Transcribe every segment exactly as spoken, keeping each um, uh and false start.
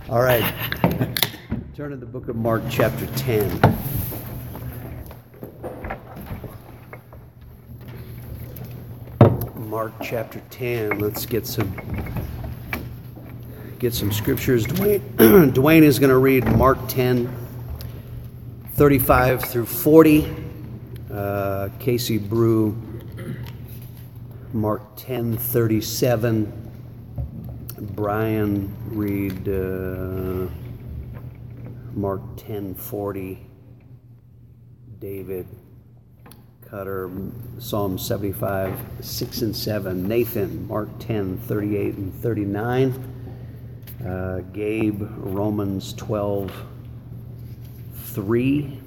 All right. Turn to the book of Mark, chapter ten. Mark, chapter ten. Let's get some get some scriptures. Dwayne, Dwayne is going to read Mark ten, thirty-five through forty. Uh, Casey Brew, Mark ten, thirty-seven. Brian read uh, Mark ten, forty. David Cutter, Psalm seventy-five, six and seven. Nathan, Mark ten, thirty-eight and thirty-nine. Uh, Gabe, Romans twelve, three.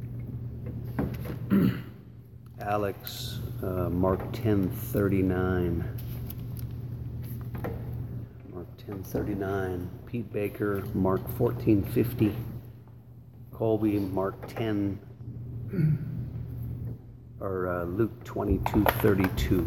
Alex, uh, Mark ten, thirty-nine. Mark ten, thirty-nine. Pete Baker, Mark fourteen, fifty. Colby, Mark ten, or uh, Luke twenty-two, thirty-two.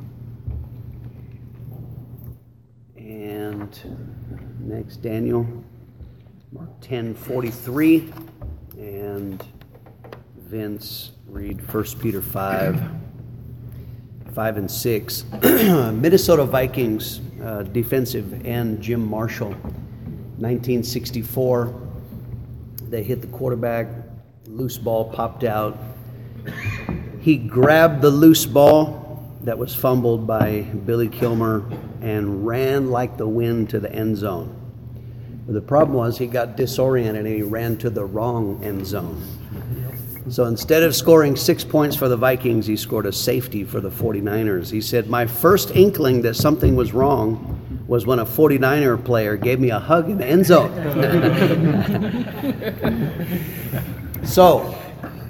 And next, Daniel, Mark ten, forty-three. And Vince, read First Peter five, five and six. Minnesota Vikings uh, defensive end Jim Marshall, nineteen sixty-four. They hit the quarterback, loose ball popped out. He grabbed the loose ball that was fumbled by Billy Kilmer and ran like the wind to the end zone. But the problem was he got disoriented and he ran to the wrong end zone. So instead of scoring six points for the Vikings, he scored a safety for the forty-niners. He said, my first inkling that something was wrong was when a forty-niner player gave me a hug in the end zone. So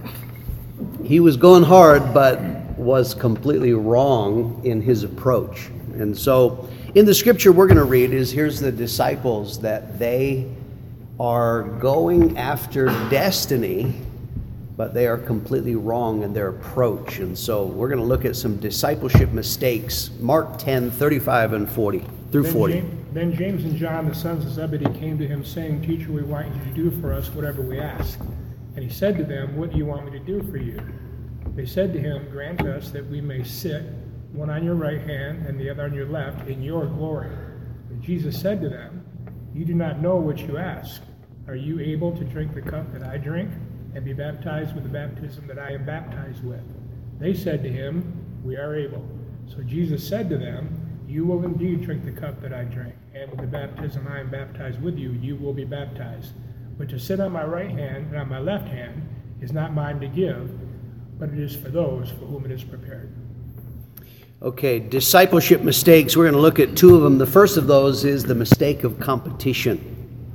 he was going hard, but was completely wrong in his approach. And so in the scripture we're going to read is, here's the disciples, that they are going after destiny, but they are completely wrong in their approach. And so we're going to look at some discipleship mistakes. Mark ten, thirty-five and forty through forty. Then James, then James and John, the sons of Zebedee, came to him, saying, Teacher, we want you to do for us whatever we ask. And he said to them, What do you want me to do for you? They said to him, Grant us that we may sit, one on your right hand and the other on your left, in your glory. And Jesus said to them, You do not know what you ask. Are you able to drink the cup that I drink, and be baptized with the baptism that I am baptized with? They said to him, We are able. So Jesus said to them, You will indeed drink the cup that I drink, and with the baptism I am baptized with you, you will be baptized. But to sit on my right hand and on my left hand is not mine to give, but it is for those for whom it is prepared. Okay, discipleship mistakes. We're going to look at two of them. The first of those is the mistake of competition.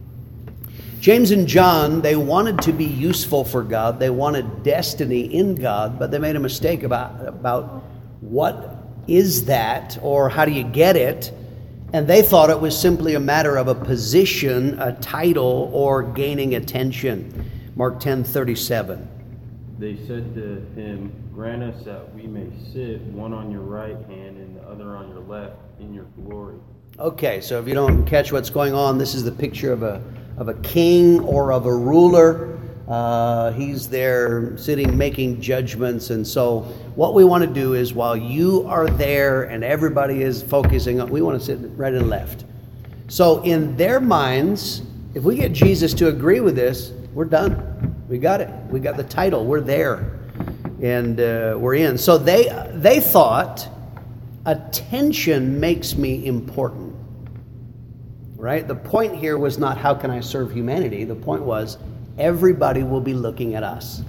James and John, they wanted to be useful for God. They wanted destiny in God, but they made a mistake about, about what is that, or how do you get it? And they thought it was simply a matter of a position, a title, or gaining attention. Mark ten, thirty-seven. They said to him, Grant us that we may sit, one on your right hand and the other on your left, in your glory. Okay, so if you don't catch what's going on, this is the picture of a of a king or of a ruler. Uh, he's there sitting, making judgments. And so what we want to do is, while you are there and everybody is focusing on, we want to sit right and left. So in their minds, if we get Jesus to agree with this, we're done. We got it. We got the title. We're there. And uh, we're in. So they they thought attention makes me important. Right? The point here was not how can I serve humanity. The point was everybody will be looking at us.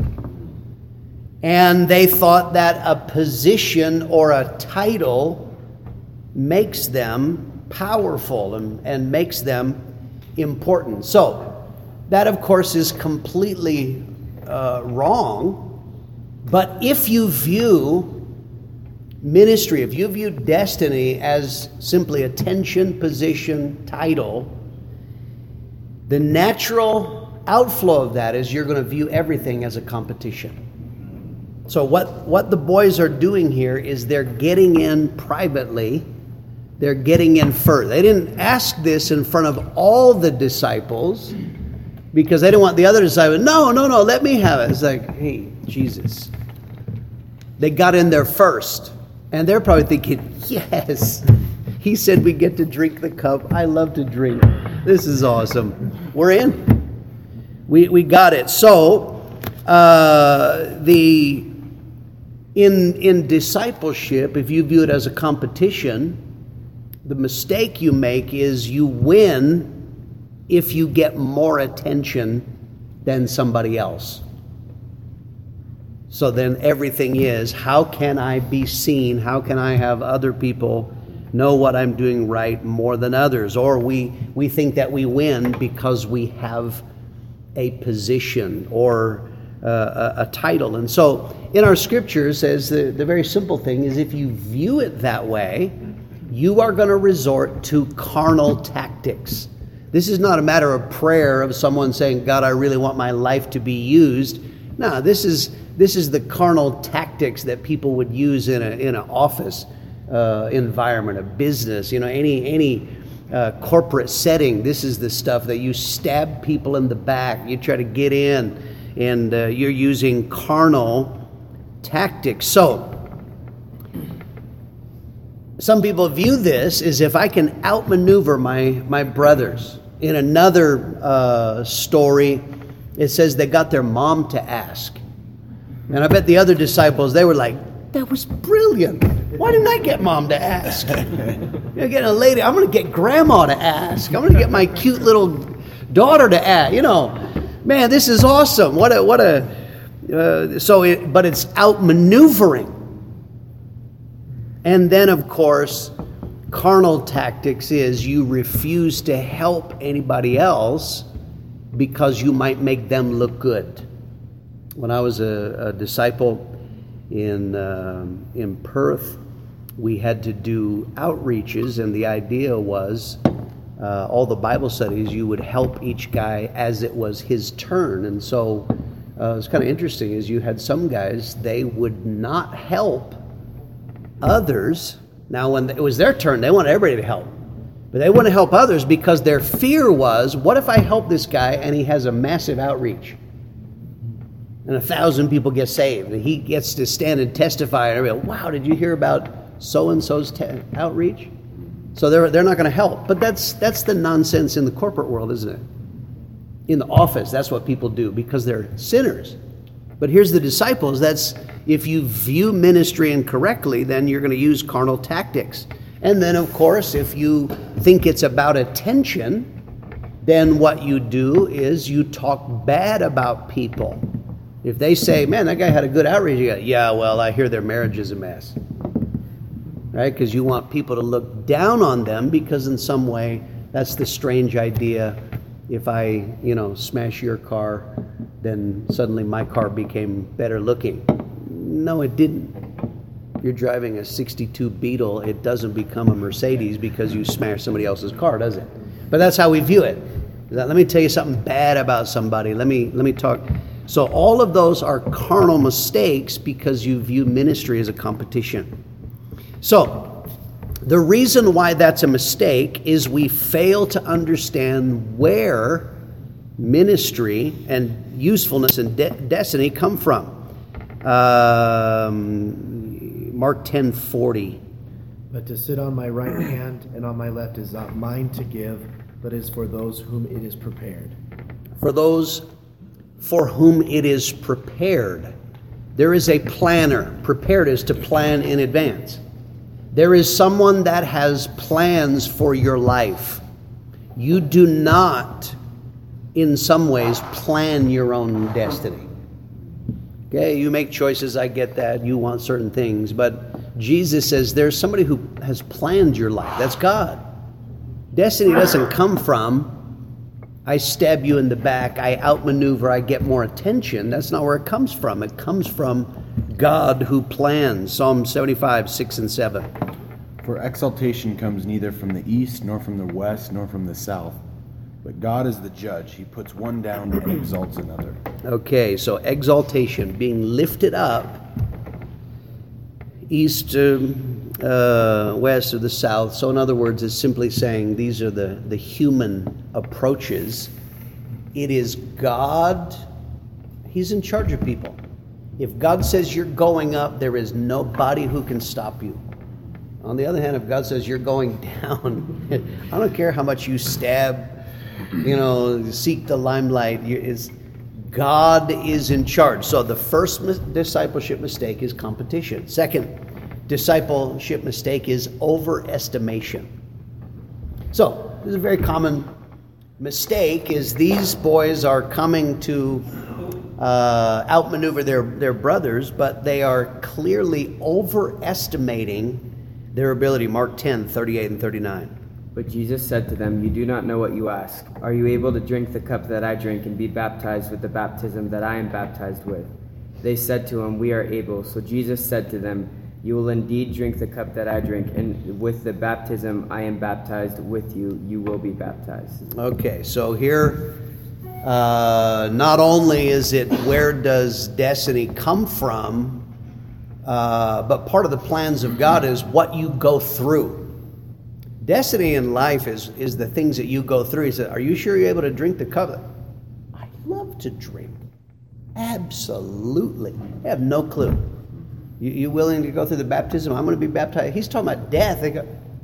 And they thought that a position or a title makes them powerful and, and makes them important. So that, of course, is completely uh, wrong. But if you view ministry, if you view destiny as simply attention, position, title, the natural outflow of that is you're going to view everything as a competition. So what, what the boys are doing here is they're getting in privately They're getting in first. They didn't ask this in front of all the disciples because they didn't want the other disciples, no, no, no, let me have it. It's like, hey, Jesus. They got in there first. And they're probably thinking, yes, he said we get to drink the cup. I love to drink. This is awesome. We're in. We we got it. So, uh, the in in discipleship, if you view it as a competition, the mistake you make is you win if you get more attention than somebody else. So then everything is, how can I be seen? How can I have other people know what I'm doing right more than others? Or we, we think that we win because we have a position or uh, a, a title. And so in our scriptures, as the, the very simple thing is, if you view it that way, you are going to resort to carnal tactics. This is not a matter of prayer of someone saying, God, I really want my life to be used. No, this is this is the carnal tactics that people would use in a in an office uh, environment, a business, you know, any any uh, corporate setting. This is the stuff that you stab people in the back. You try to get in, and uh, you're using carnal tactics. So some people view this as if I can outmaneuver my my brothers. In another uh, story, it says they got their mom to ask. And I bet the other disciples, they were like, that was brilliant. Why didn't I get mom to ask? You're getting a lady. I'm going to get grandma to ask. I'm going to get my cute little daughter to ask. You know, man, this is awesome. What a, what a, uh, so, it, but it's outmaneuvering. And then, of course, carnal tactics is you refuse to help anybody else because you might make them look good. When I was a, a disciple in um, in Perth, we had to do outreaches, and the idea was uh, all the Bible studies, you would help each guy as it was his turn. And so uh, it was kind of interesting, is you had some guys, they would not help others. Now, when it was their turn, they wanted everybody to help. But they wouldn't help others because their fear was, what if I help this guy and he has a massive outreach? And a thousand people get saved. And he gets to stand and testify. And everybody, wow, did you hear about so-and-so's te- outreach? So they're, they're not going to help. But that's that's the nonsense in the corporate world, isn't it? In the office, that's what people do because they're sinners. But here's the disciples. That's, if you view ministry incorrectly, then you're going to use carnal tactics. And then, of course, if you think it's about attention, then what you do is you talk bad about people. If they say, man, that guy had a good outreach, you go, yeah, well, I hear their marriage is a mess. Right? Because you want people to look down on them because in some way, that's the strange idea. If I, you know, smash your car, then suddenly my car became better looking. No, it didn't. If you're driving a sixty-two Beetle, it doesn't become a Mercedes because you smash somebody else's car, does it? But that's how we view it. Let me tell you something bad about somebody. Let me let me talk. So all of those are carnal mistakes because you view ministry as a competition. So the reason why that's a mistake is we fail to understand where ministry and usefulness and de- destiny come from. Um, Mark ten forty. But to sit on my right hand and on my left is not mine to give, but is for those whom it is prepared. For those for whom it is prepared. There is a planner. Prepared is to plan in advance. There is someone that has plans for your life. You do not, in some ways, plan your own destiny. Okay, you make choices, I get that. You want certain things. But Jesus says there's somebody who has planned your life. That's God. Destiny doesn't come from, I stab you in the back, I outmaneuver, I get more attention. That's not where it comes from. It comes from God who plans. Psalm seventy-five, six and seven. For exaltation comes neither from the east, nor from the west, nor from the south. But God is the judge. He puts one down and exalts another. Okay, so exaltation, being lifted up. East, um, uh, west, or the south. So in other words, it's simply saying these are the, the human approaches. It is God. He's in charge of people. If God says you're going up, there is nobody who can stop you. On the other hand, if God says you're going down, I don't care how much you stab, you know, seek the limelight. It's, God is in charge. So the first discipleship mistake is competition. Second discipleship mistake is overestimation. So this is a very common mistake, is these boys are coming to uh, outmaneuver their, their brothers, but they are clearly overestimating their ability. Mark ten, thirty-eight and thirty-nine. But Jesus said to them, "You do not know what you ask. Are you able to drink the cup that I drink and be baptized with the baptism that I am baptized with?" They said to him, "We are able." So Jesus said to them, "You will indeed drink the cup that I drink, and with the baptism I am baptized with you, you will be baptized." Okay, so here, uh, not only is it where does destiny come from, uh, but part of the plans of God is what you go through. Destiny in life is, is the things that you go through. He said, "Are you sure you're able to drink the cup?" I love to drink. Absolutely. I have no clue. You, you willing to go through the baptism? I'm going to be baptized. He's talking about death. They go,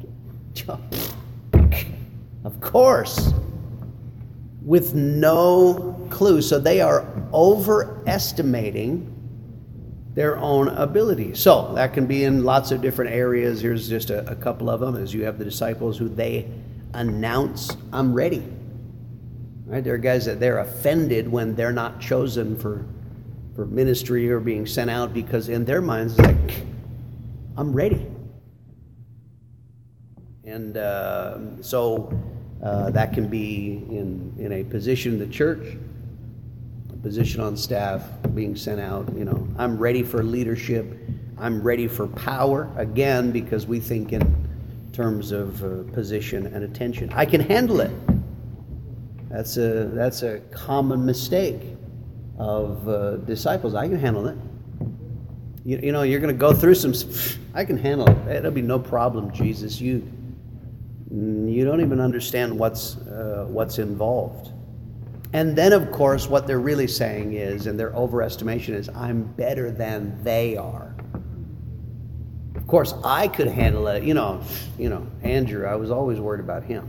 of course. With no clue. So they are overestimating their own ability. So that can be in lots of different areas. Here's just a, a couple of them. As you have the disciples who they announce, "I'm ready." Right? There are guys that they're offended when they're not chosen for for ministry or being sent out, because in their minds it's like, "I'm ready." And uh, so uh, that can be in, in a position in the church, a position on staff, being sent out. You know, I'm ready for leadership. I'm ready for power, again, because we think in terms of uh, position and attention. I can handle it. That's a, that's a common mistake of uh, disciples. I can handle it. You, you know, you're going to go through some. I can handle it. It'll be no problem, Jesus. You, you don't even understand what's uh, what's involved. And then, of course, what they're really saying is, and their overestimation is, "I'm better than they are." Of course, I could handle it. You know, you know, Andrew. I was always worried about him.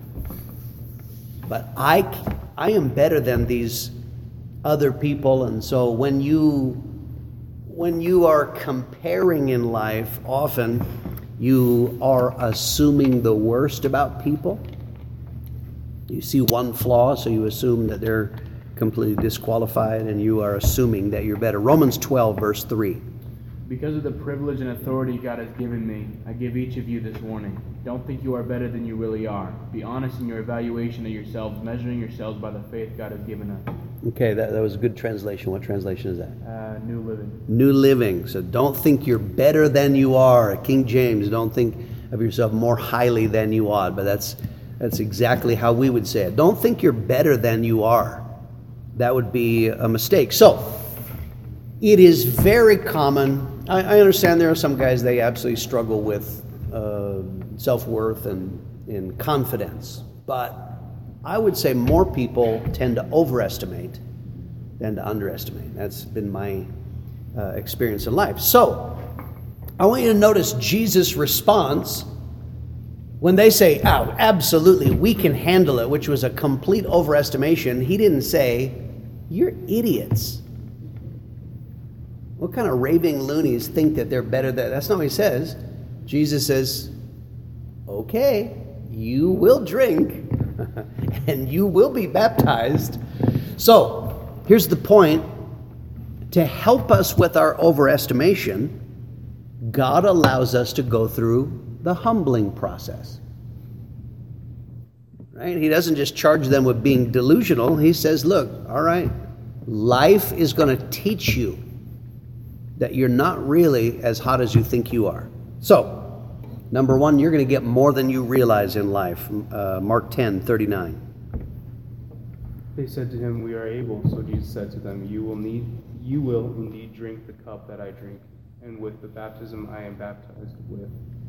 But I, I am better than these other people, and so when you when you are comparing in life, often you are assuming the worst about people. You see one flaw, so you assume that they're completely disqualified, and you are assuming that you're better. Romans twelve, verse three. "Because of the privilege and authority God has given me, I give each of you this warning. Don't think you are better than you really are. Be honest in your evaluation of yourselves, measuring yourselves by the faith God has given us." Okay, that, that was a good translation. What translation is that? Uh, New Living. New Living. So don't think you're better than you are. King James, don't think of yourself more highly than you ought. But that's that's exactly how we would say it. Don't think you're better than you are. That would be a mistake. So it is very common. I, I understand there are some guys, they absolutely struggle with uh, self-worth and, and confidence. But I would say more people tend to overestimate than to underestimate. That's been my uh, experience in life. So I want you to notice Jesus' response when they say, "Oh, absolutely, we can handle it," which was a complete overestimation. He didn't say, "You're idiots. What kind of raving loonies think that they're better than..." That's not what he says. Jesus says, "Okay, you will drink and you will be baptized." So here's the point. To help us with our overestimation, God allows us to go through the humbling process. Right? He doesn't just charge them with being delusional. He says, look, all right, life is going to teach you that you're not really as hot as you think you are. So, number one, you're going to get more than you realize in life. Uh, Mark ten, thirty-nine. They said to him, "We are able." So Jesus said to them, "You will need, you will indeed drink the cup that I drink, and with the baptism I am baptized with.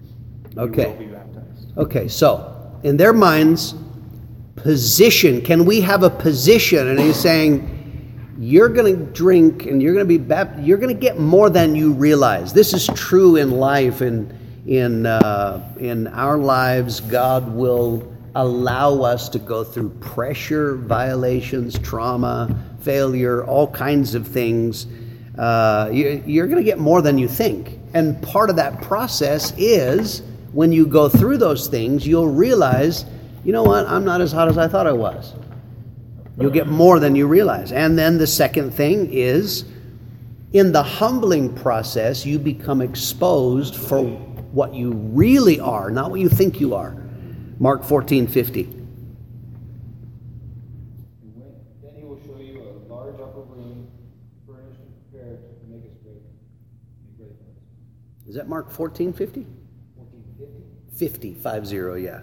You Okay. will be baptized. Okay, so in their minds, position. Can we have a position? And he's saying, you're going to drink and you're going to be baptized. You're going to get more than you realize. This is true in life. In in uh, in our lives, God will allow us to go through pressure, violations, trauma, failure, all kinds of things. Uh, you, you're going to get more than you think. And part of that process is when you go through those things, you'll realize, you know what, I'm not as hot as I thought I was. You'll get more than you realize. And then the second thing is, in the humbling process, you become exposed for what you really are, not what you think you are. Mark fourteen fifty. Then he will show you a large upper room, furnished and prepared to make us great. Be great for us. Is that Mark fourteen fifty? fourteen fifty. fifty, five zero, yeah.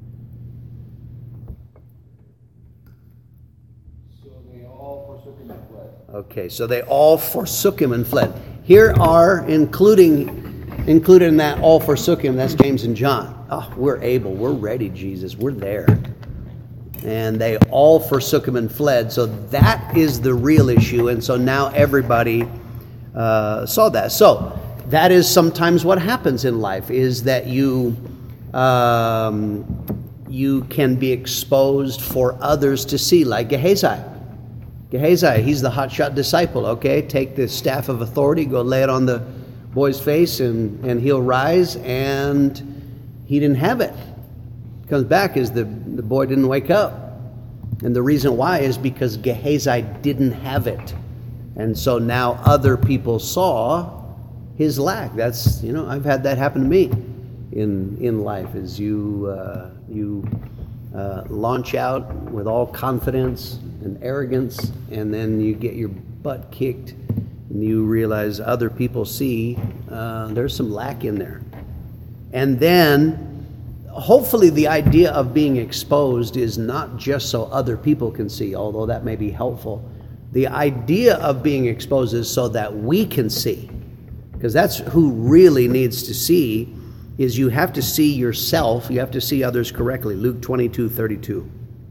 So they all forsook him and fled. Okay, so they all forsook him and fled. Here are, including included in that, all forsook him, that's James and John. Oh, we're able, we're ready, Jesus, we're there. And they all forsook him and fled. So that is the real issue. And so now everybody uh, saw that. So that is sometimes what happens in life, is that you um, you can be exposed for others to see, like Gehazi. Gehazi, he's the hotshot disciple, okay? Take the staff of authority, go lay it on the boy's face, and, and he'll rise, and he didn't have it. Comes back as the, the boy didn't wake up. And the reason why is because Gehazi didn't have it. And so now other people saw his lack. That's, you know, I've had that happen to me in in life, is you, uh, you uh, launch out with all confidence and arrogance, and then you get your butt kicked, and you realize other people see uh, there's some lack in there. And then hopefully the idea of being exposed is not just so other people can see, although that may be helpful. The idea of being exposed is so that we can see, because that's who really needs to see, is you have to see yourself, you have to see others correctly. Luke twenty-two thirty-two.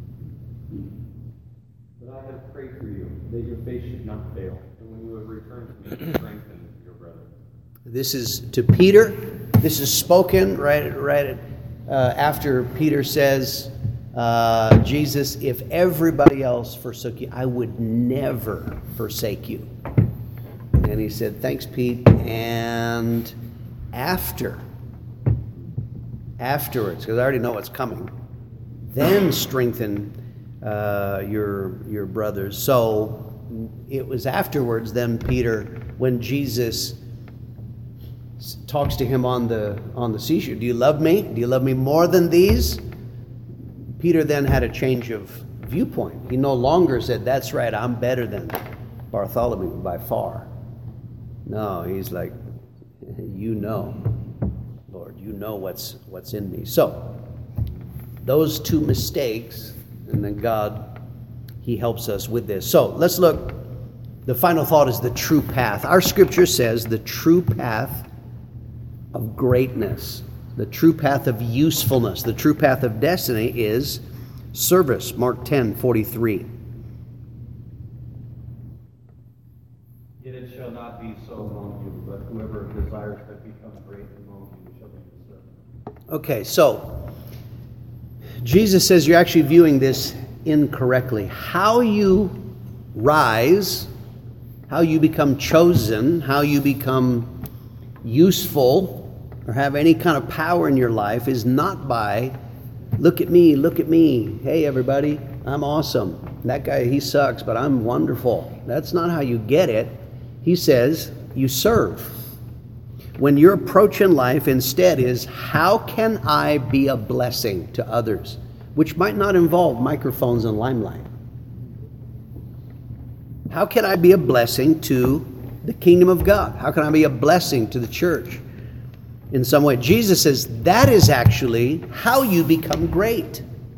But I have prayed for you, that your faith should not fail, and when you have returned to me, strengthen your brother. This is to Peter. This is spoken right, right uh, after Peter says, uh, Jesus, if everybody else forsook you, I would never forsake you. And he said, thanks, Pete. And after, afterwards, because I already know what's coming, then strengthen uh, your your brothers. So it was afterwards, then Peter, when Jesus talks to him on the on the seashore. Do you love me? Do you love me more than these? Peter then had a change of viewpoint. He no longer said, that's right, I'm better than Bartholomew by far. No, he's like, you know, Lord, you know what's what's in me. So those two mistakes, and then God, he helps us with this. So let's look. The final thought is the true path. Our scripture says the true path of greatness, the true path of usefulness, the true path of destiny is service. Mark ten forty-three. Yet it shall not be so among you, but whoever desires to become great among you shall be your servant. Okay, so Jesus says you're actually viewing this incorrectly. How you rise, how you become chosen, how you become useful or have any kind of power in your life is not by, look at me, look at me. Hey, everybody, I'm awesome. That guy, he sucks, but I'm wonderful. That's not how you get it. He says you serve. When your approach in life instead is, how can I be a blessing to others? Which might not involve microphones and limelight. How can I be a blessing to the kingdom of God? How can I be a blessing to the church in some way? Jesus says that is actually how you become great.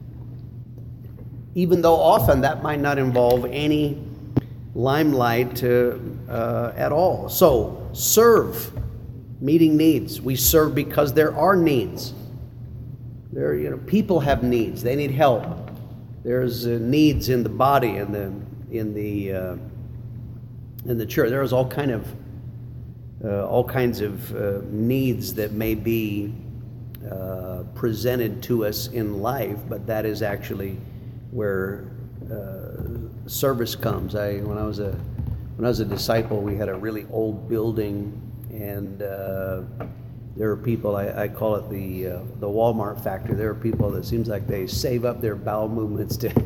Even though often that might not involve any limelight uh, uh, at all. So serve. Meeting needs. We serve because there are needs. There, you know, people have needs. They need help. There's uh, needs in the body, in the in the uh, in the church. There's all kind of uh, all kinds of uh, needs that may be uh, presented to us in life, but that is actually where uh, service comes. I when I was a when I was a disciple, we had a really old building. And uh, there are people, I, I call it the uh, the Walmart factor. There are people that seems like they save up their bowel movements to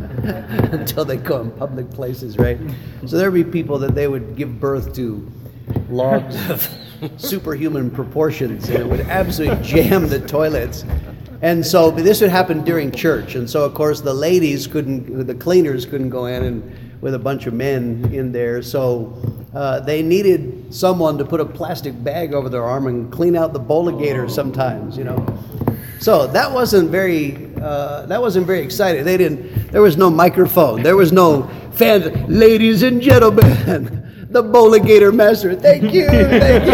until they go in public places, right? So there would be people that they would give birth to logs of superhuman proportions, and it would absolutely jam the toilets. And so but this would happen during church. And so, of course, the ladies couldn't, the cleaners couldn't go in and with a bunch of men in there. So uh, they needed someone to put a plastic bag over their arm and clean out the boligator sometimes, you know. So that wasn't very, uh, that wasn't very exciting. They didn't, there was no microphone. There was no fans. Ladies and gentlemen, the boligator master. Thank you, thank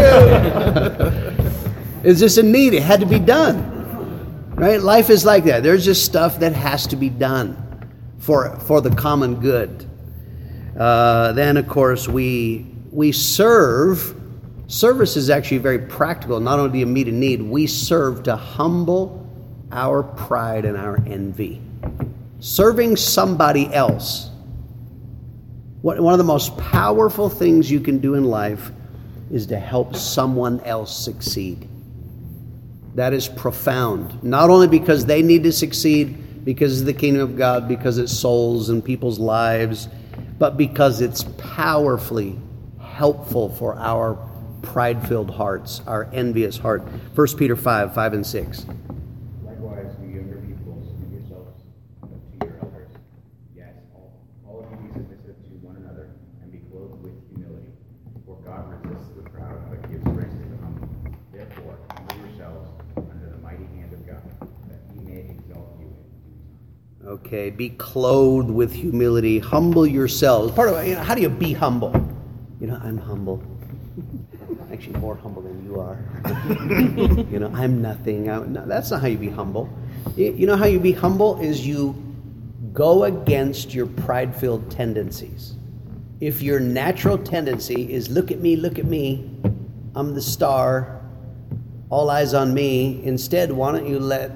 you. It's just a need. It had to be done. Right? Life is like that. There's just stuff that has to be done for for the common good. Uh, then, of course, we we serve. Service is actually very practical. Not only do you meet a need, we serve to humble our pride and our envy. Serving somebody else. What, one of the most powerful things you can do in life is to help someone else succeed. That is profound. Not only because they need to succeed, because of the kingdom of God, because it's souls and people's lives, but because it's powerfully helpful for our pride-filled hearts, our envious heart. First Peter five, five and six. Likewise, you younger people, submit yourselves to your elders. Yes, all, all of you be submissive to one another and be clothed with humility. For God resists the proud, but gives grace to the humble. Therefore, humble yourselves under the mighty hand of God, that he may exalt you in due time. Okay, be clothed with humility. Humble yourselves. Part of, you know, how do you be humble? You know, I'm humble. Actually, more humble than you are. You know, I'm nothing. I, no, that's not how you be humble. You, you know how you be humble is you go against your pride-filled tendencies. If your natural tendency is look at me, look at me, I'm the star, all eyes on me, instead, why don't you let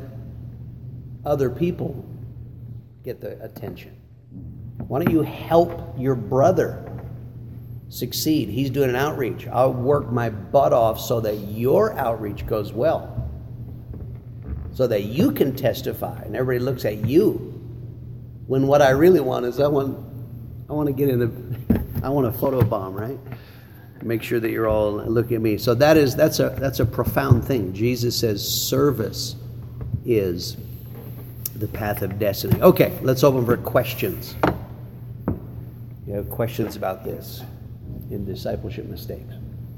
other people get the attention? Why don't you help your brother succeed? He's doing an outreach. I'll work my butt off so that your outreach goes well, so that you can testify and everybody looks at you. When what I really want is I want, I want to get in a, I want a photo bomb, right? Make sure that you're all looking at me. So that is that's a that's a profound thing. Jesus says service is the path of destiny. Okay, let's open for questions. You have questions about this in discipleship mistakes?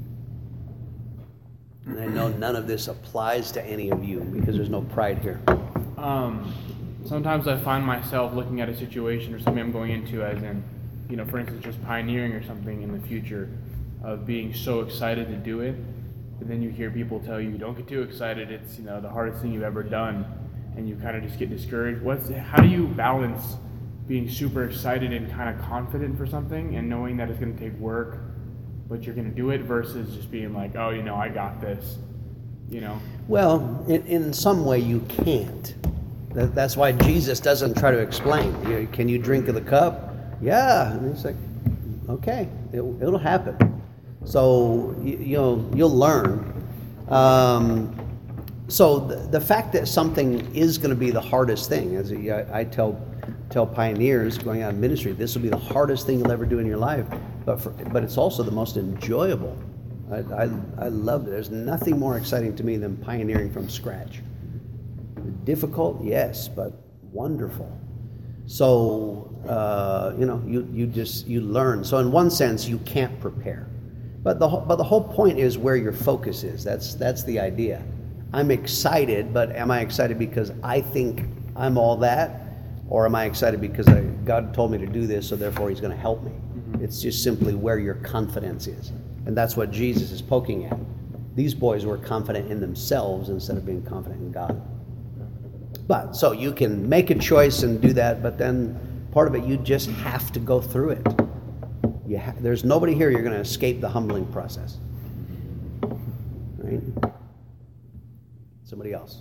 And I know none of this applies to any of you because there's no pride here. Um, sometimes I find myself looking at a situation or something I'm going into as in, you know, for instance, just pioneering or something in the future, of being so excited to do it, and then you hear people tell you, don't get too excited, it's, you know, the hardest thing you've ever done, and you kind of just get discouraged. What's how do you balance being super excited and kind of confident for something and knowing that it's going to take work, but you're going to do it, versus just being like, oh, you know, I got this, you know? Well, in, in some way you can't. That, that's why Jesus doesn't try to explain. You know, can you drink of the cup? Yeah. And he's like, okay, it, it'll happen. So you, you'll you'll learn. Um, so the, the fact that something is going to be the hardest thing, as I, I tell tell pioneers going out in ministry, this will be the hardest thing you'll ever do in your life, but for, but it's also the most enjoyable. I, I I love it. There's nothing more exciting to me than pioneering from scratch. Difficult, yes, but wonderful. So uh, you know, you you just you learn. So in one sense, you can't prepare. But the but the whole point is where your focus is. That's that's the idea. I'm excited, but am I excited because I think I'm all that, or am I excited because I, God told me to do this, so therefore He's going to help me? Mm-hmm. It's just simply where your confidence is, and that's what Jesus is poking at. These boys were confident in themselves instead of being confident in God. But so you can make a choice and do that, but then part of it, you just have to go through it. You ha- there's nobody here you're going to escape the humbling process. Right? Somebody else.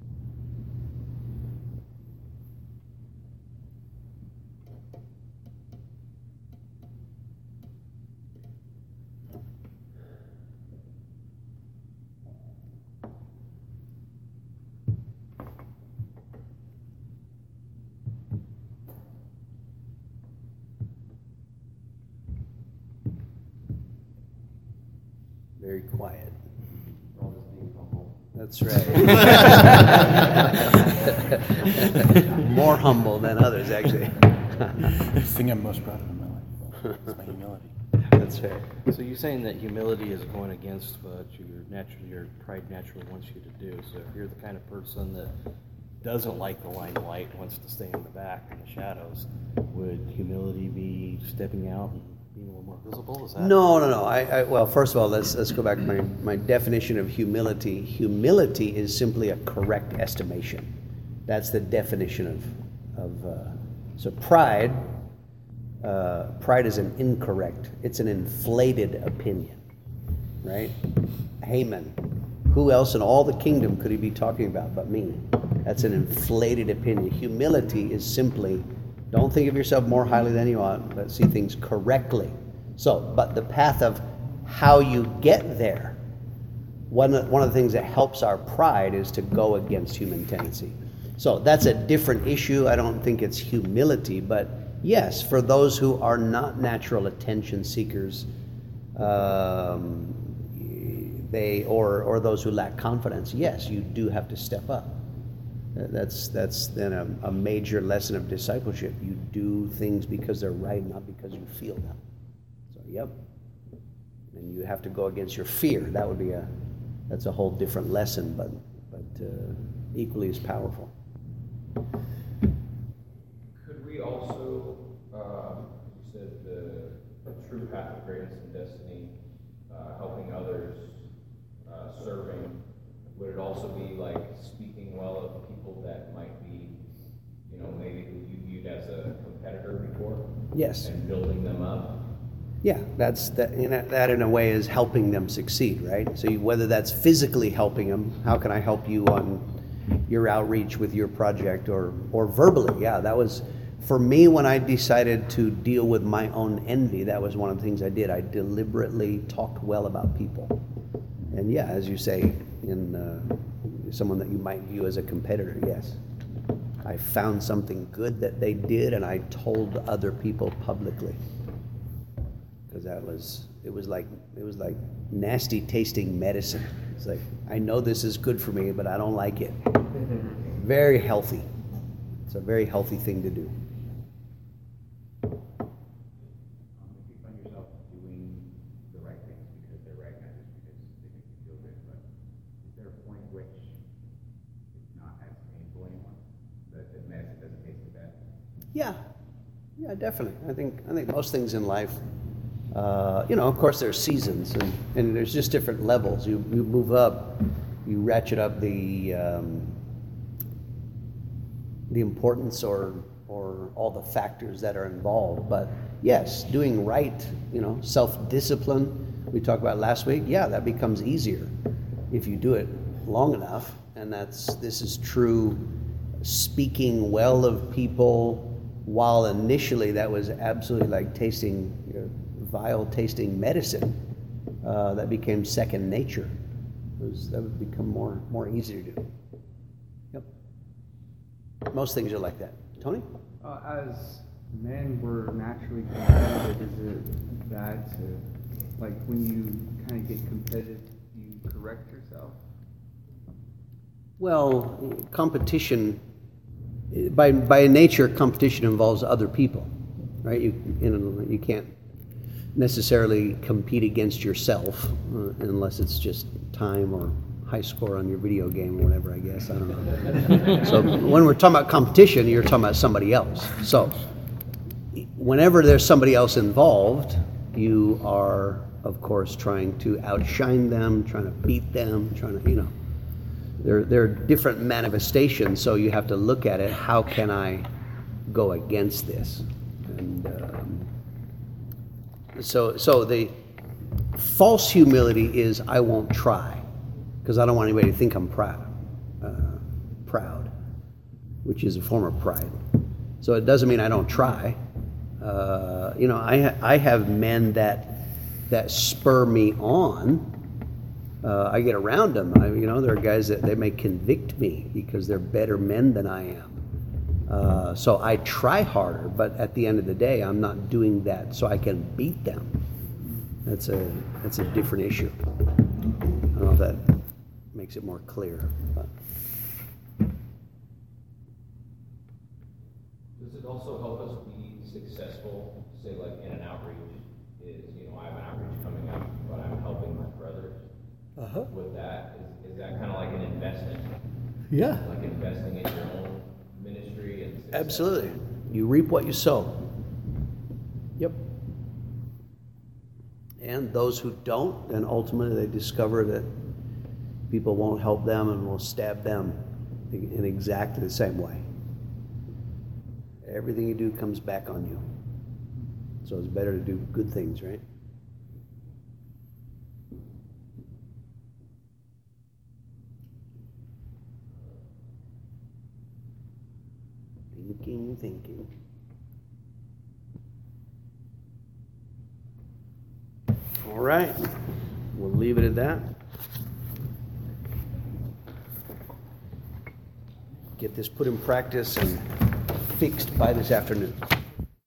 Very quiet. That's right. More humble than others, actually. The thing I'm most proud of in my life is my humility. That's right. So you're saying that humility is going against what your natural, your pride naturally wants you to do. So if you're the kind of person that doesn't like the limelight, wants to stay in the back in the shadows, would humility be stepping out and being a little more visible? Is that No, no, no. I, I well, first of all, let's let's go back to my, my definition of humility. Humility is simply a correct estimation. That's the definition of of uh, so pride. Uh, pride is an incorrect. It's an inflated opinion, right? Haman. Who else in all the kingdom could he be talking about but me? That's an inflated opinion. Humility is simply, don't think of yourself more highly than you ought, but see things correctly. So, but the path of how you get there, one of, one of the things that helps our pride is to go against human tendency. So that's a different issue. I don't think it's humility, but yes, for those who are not natural attention seekers, um, they or or those who lack confidence, yes, you do have to step up. That's that's then a, a major lesson of discipleship. You do things because they're right, not because you feel them. So, yep. And you have to go against your fear. That would be a that's a whole different lesson, but but uh, equally as powerful. Could we also, um, you said the, the true path of greatness and destiny, uh, helping others, uh, serving, would it also be like speaking well of people that might be, you know, maybe who you viewed as a competitor before? Yes. And building them up? Yeah, that's that. You know, that in a way is helping them succeed, right? So you, whether that's physically helping them, how can I help you on your outreach with your project, or or verbally? Yeah, that was for me when I decided to deal with my own envy. That was one of the things I did. I deliberately talked well about people, and yeah, as you say, in uh, someone that you might view as a competitor, yes, I found something good that they did, and I told other people publicly. Because that was, it was like, it was like nasty tasting medicine. It's like, I know this is good for me, but I don't like it. Very healthy. It's a very healthy thing to do. Um, if you find yourself doing the right things because they're right, not just because they make you feel good, but is there a point at which it's not as painful anymore? That the medicine doesn't taste as bad? Yeah, yeah, definitely. I think I think most things in life. Uh, you know, of course, there's seasons, and, and there's just different levels. You you move up, you ratchet up the um, the importance or or all the factors that are involved. But yes, doing right, you know, self-discipline. We talked about last week. Yeah, that becomes easier if you do it long enough, and that's this is true. Speaking well of people, while initially that was absolutely like tasting. You know, vile tasting medicine, uh, that became second nature. It was, that would become more more easy to do. Yep. Most things are like that. Tony? Uh, as men, we're naturally competitive. Is it bad to, like, when you kind of get competitive, do you correct yourself? Well, competition, by by nature, competition involves other people, right? You you know, you can't necessarily compete against yourself uh, unless it's just time or high score on your video game or whatever, I guess. I don't know. So when we're talking about competition, you're talking about somebody else. So whenever there's somebody else involved, you are of course, trying to outshine them, trying to beat them, trying to, you know, there, there are different manifestations, so you have to look at it. How can I go against this? And um, so, so the false humility is I won't try because I don't want anybody to think I'm proud, uh, proud, which is a form of pride. So it doesn't mean I don't try. Uh, you know, I ha- I have men that that spur me on. Uh, I get around them. I, you know, there are guys that they may convict me because they're better men than I am. Uh, so I try harder, but at the end of the day, I'm not doing that so I can beat them. That's a that's a different issue. I don't know if that makes it more clear. But. Does it also help us be successful, say like in an outreach, is, you know, I have an outreach coming up, but I'm helping my brothers uh-huh. with that. Is, is that kind of like an investment? Yeah. Like investing in your own ministry and success? Absolutely. You reap what you sow. Yep. And those who don't, then ultimately they discover that people won't help them and will stab them in exactly the same way. Everything you do comes back on you. So it's better to do good things, right? Thinking, thinking. All right. We'll leave it at that. Get this put in practice and fixed by this afternoon.